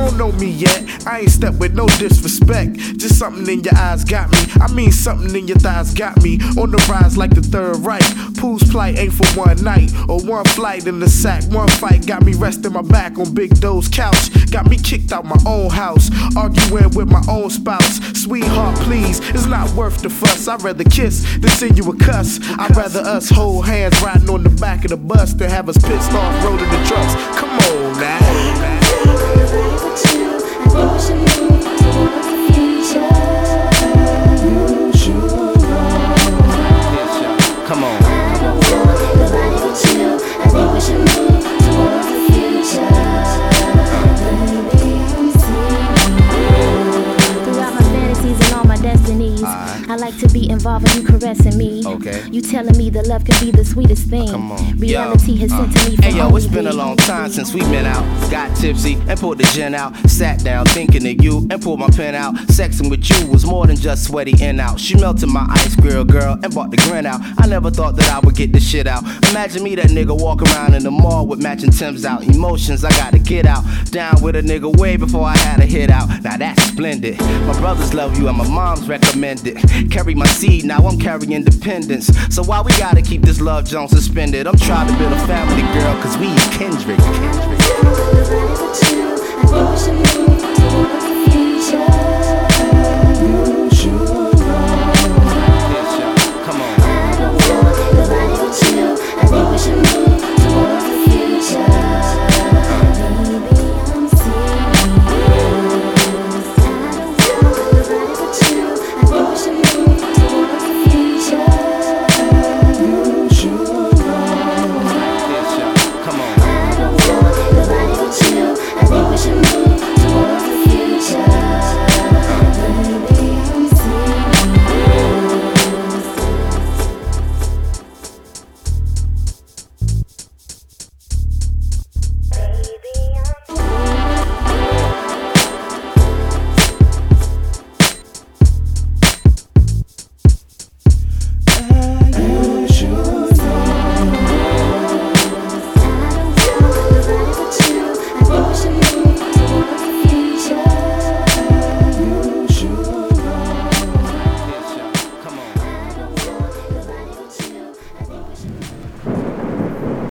don't know me yet, I ain't stepped with no disrespect. Just something in your eyes got me. I mean something in your thighs got me. On the rise like the Third Reich. Pooh's plight ain't for one night or one flight in the sack. One fight got me resting my back on Big Doe's couch. Got me kicked out my own house, arguing with my own spouse. Sweetheart, please, it's not worth the fuss. I'd rather kiss than send you a cuss. I'd rather us hold hands riding on the back of the bus than have us pissed off rolling the trucks. Come on now. Come on. I like to be involved in you caressing me. Okay. You telling me that love can be the sweetest thing. Come on. Reality has sent to me from Hey yo, it's been a long time since we been out. Got tipsy and pulled the gin out. Sat down thinking of you and pulled my pen out. Sexing with you was more than just sweaty in out. She melted my ice grill, girl, and brought the grin out. I never thought that I would get this shit out. Imagine me, that nigga, walk around in the mall with matching Timbs out. Emotions, I gotta get out. Down with a nigga way before I had a hit out. Now that's splendid. My brothers love you and my mom's recommended. Carry my seed, now I'm carrying independence. So why we gotta keep this love Jones suspended? I'm trying to build a family, girl, cause we is kindred.